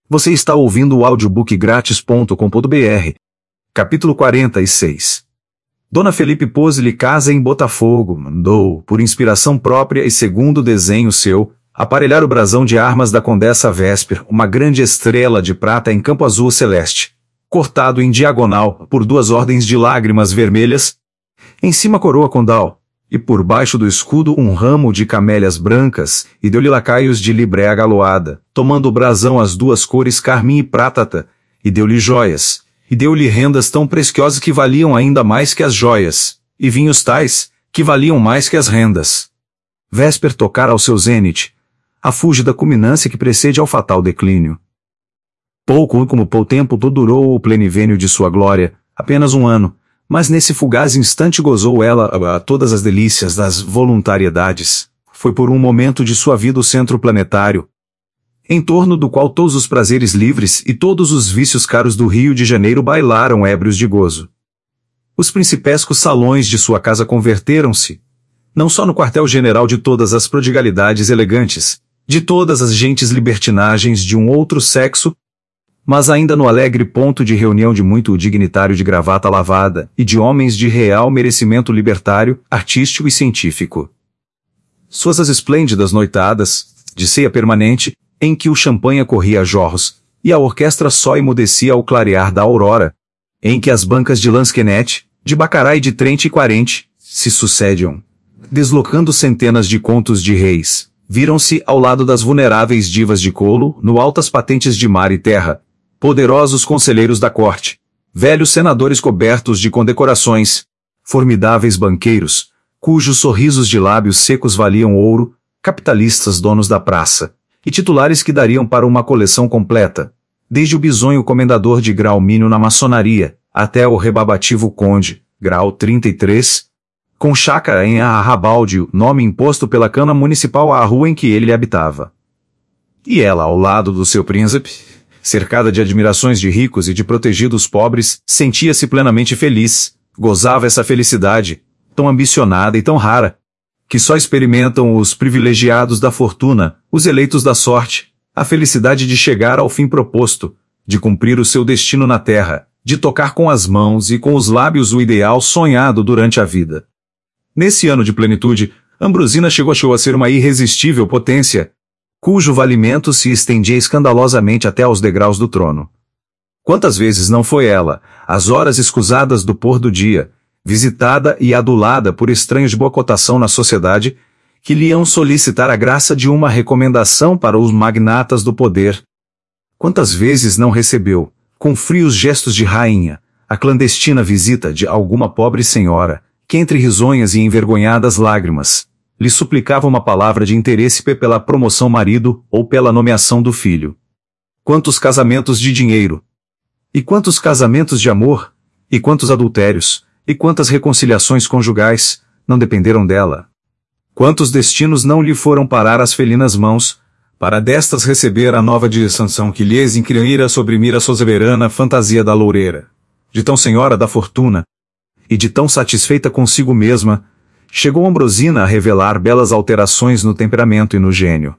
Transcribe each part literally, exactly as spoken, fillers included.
Você está ouvindo o audiobook grátis ponto com ponto br. Capítulo quarenta e seis. Dona Felipe pôs-lhe casa em Botafogo, mandou, por inspiração própria e segundo desenho seu, aparelhar o brasão de armas da Condessa Vésper, uma grande estrela de prata em campo azul celeste, cortado em diagonal por duas ordens de lágrimas vermelhas, em cima a coroa condal, e por baixo do escudo um ramo de camélias brancas, e deu-lhe lacaios de libré agaloada, tomando o brasão as duas cores carmim e prátata, e deu-lhe joias, e deu-lhe rendas tão preciosas que valiam ainda mais que as joias, e vinhos tais, que valiam mais que as rendas. Vésper tocara ao seu zênite, a fúlgida culminância que precede ao fatal declínio. Pouco como pouco tempo durou o plenivênio de sua glória, apenas um ano, mas nesse fugaz instante gozou ela a, a todas as delícias das voluntariedades. Foi por um momento de sua vida o centro planetário, em torno do qual todos os prazeres livres e todos os vícios caros do Rio de Janeiro bailaram ébrios de gozo. Os principescos salões de sua casa converteram-se, não só no quartel-general de todas as prodigalidades elegantes, de todas as gentes libertinagens de um outro sexo, mas ainda no alegre ponto de reunião de muito dignitário de gravata lavada e de homens de real merecimento libertário, artístico e científico. Suas as esplêndidas noitadas, de ceia permanente, em que o champanhe corria a jorros, e a orquestra só emudecia ao clarear da aurora, em que as bancas de lansquenete, de bacará e de trente e quarente, se sucediam, deslocando centenas de contos de reis, viram-se ao lado das vulneráveis divas de colo, no altas patentes de mar e terra, poderosos conselheiros da corte, velhos senadores cobertos de condecorações, formidáveis banqueiros, cujos sorrisos de lábios secos valiam ouro, capitalistas donos da praça, e titulares que dariam para uma coleção completa, desde o bisonho comendador de grau mínimo na maçonaria, até o rebabativo conde, grau trinta e três, com chácara em Arrabalde, nome imposto pela Câmara Municipal à rua em que ele habitava. E ela, ao lado do seu príncipe, cercada de admirações de ricos e de protegidos pobres, sentia-se plenamente feliz, gozava essa felicidade, tão ambicionada e tão rara, que só experimentam os privilegiados da fortuna, os eleitos da sorte, a felicidade de chegar ao fim proposto, de cumprir o seu destino na terra, de tocar com as mãos e com os lábios o ideal sonhado durante a vida. Nesse ano de plenitude, Ambrosina chegou a ser uma irresistível potência, cujo valimento se estendia escandalosamente até aos degraus do trono. Quantas vezes não foi ela, às horas escusadas do pôr do dia, visitada e adulada por estranhos de boa cotação na sociedade, que lhe iam solicitar a graça de uma recomendação para os magnatas do poder. Quantas vezes não recebeu, com frios gestos de rainha, a clandestina visita de alguma pobre senhora, que entre risonhas e envergonhadas lágrimas, lhe suplicava uma palavra de interesse pela promoção marido ou pela nomeação do filho. Quantos casamentos de dinheiro! E quantos casamentos de amor! E quantos adultérios! E quantas reconciliações conjugais não dependeram dela! Quantos destinos não lhe foram parar às felinas mãos, para destas receber a nova de sanção que lhes incrira sobrimir a soberana fantasia da loureira, de tão senhora da fortuna, e de tão satisfeita consigo mesma, chegou Ambrosina a revelar belas alterações no temperamento e no gênio.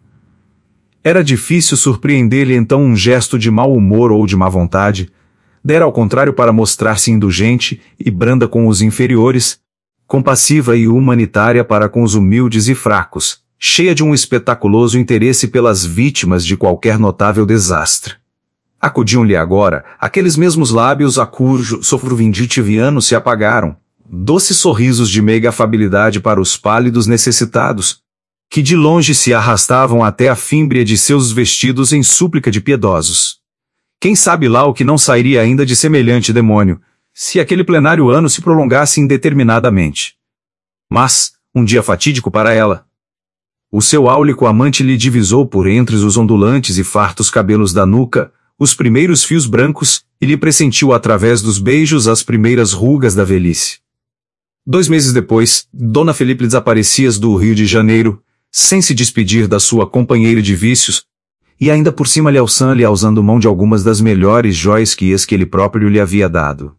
Era difícil surpreender-lhe então um gesto de mau humor ou de má vontade, dera ao contrário para mostrar-se indulgente e branda com os inferiores, compassiva e humanitária para com os humildes e fracos, cheia de um espetaculoso interesse pelas vítimas de qualquer notável desastre. Acudiam-lhe agora aqueles mesmos lábios a cujo sofrovinditiviano se apagaram, doces sorrisos de meiga afabilidade para os pálidos necessitados, que de longe se arrastavam até a fímbria de seus vestidos em súplica de piedosos. Quem sabe lá o que não sairia ainda de semelhante demônio, se aquele plenário ano se prolongasse indeterminadamente. Mas, um dia fatídico para ela, o seu áulico amante lhe divisou por entre os ondulantes e fartos cabelos da nuca os primeiros fios brancos, e lhe pressentiu através dos beijos as primeiras rugas da velhice. Dois meses depois, Dona Felipe desaparecia do Rio de Janeiro, sem se despedir da sua companheira de vícios, e ainda por cima lhe alçando-lhe alçando mão de algumas das melhores joias que as que ele próprio lhe havia dado.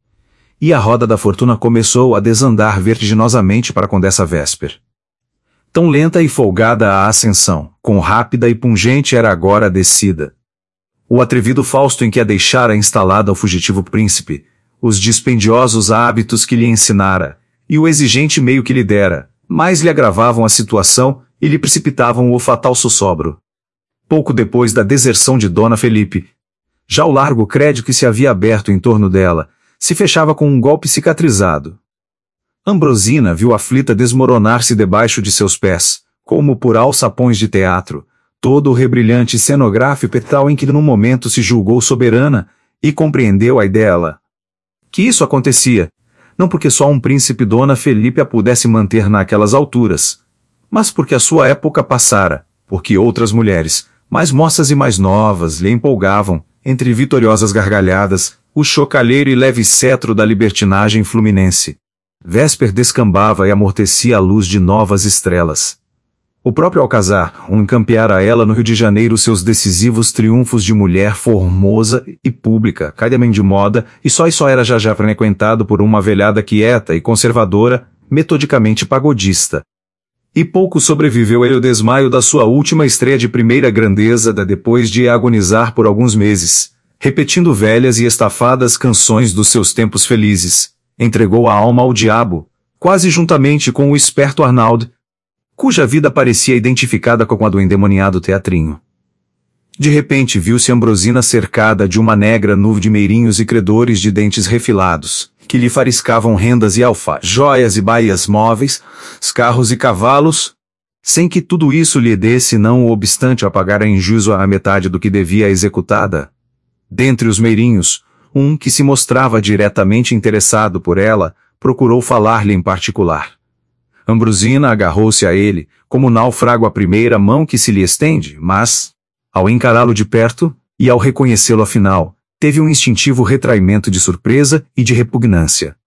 E a roda da fortuna começou a desandar vertiginosamente para a Condessa Vésper. Tão lenta e folgada a ascensão, quão rápida e pungente era agora a descida. O atrevido Fausto em que a deixara instalada ao fugitivo príncipe, os dispendiosos hábitos que lhe ensinara, e o exigente meio que lhe dera, mais lhe agravavam a situação e lhe precipitavam o fatal sussobro. Pouco depois da deserção de Dona Felipe, já o largo crédito que se havia aberto em torno dela, se fechava com um golpe cicatrizado. Ambrosina viu aflita desmoronar-se debaixo de seus pés, como por alçapões de teatro, todo o rebrilhante cenográfico tal em que no momento se julgou soberana, e compreendeu a dela. Que isso acontecia, não porque só um príncipe Dona Felipe a pudesse manter naquelas alturas, mas porque a sua época passara, porque outras mulheres, mais moças e mais novas, lhe empolgavam, entre vitoriosas gargalhadas, o chocalheiro e leve cetro da libertinagem fluminense. Vésper descambava e amortecia a luz de novas estrelas. O próprio Alcazar, um encampeara a ela no Rio de Janeiro seus decisivos triunfos de mulher formosa e pública, caidamente de moda, e só e só era já já frequentado por uma velhada quieta e conservadora, metodicamente pagodista. E pouco sobreviveu ele o desmaio da sua última estreia de primeira grandeza da depois de agonizar por alguns meses, repetindo velhas e estafadas canções dos seus tempos felizes, entregou a alma ao diabo, quase juntamente com o esperto Arnaud, cuja vida parecia identificada com a do endemoniado teatrinho. De repente viu-se Ambrosina cercada de uma negra nuvem de meirinhos e credores de dentes refilados, que lhe fariscavam rendas e alfa, joias e baias móveis, carros e cavalos, sem que tudo isso lhe desse não o obstante a pagar em juízo a metade do que devia executada. Dentre os meirinhos, um que se mostrava diretamente interessado por ela, procurou falar-lhe em particular. Ambrosina agarrou-se a ele, como náufrago à primeira mão que se lhe estende, mas, ao encará-lo de perto, e ao reconhecê-lo afinal, teve um instintivo retraimento de surpresa e de repugnância.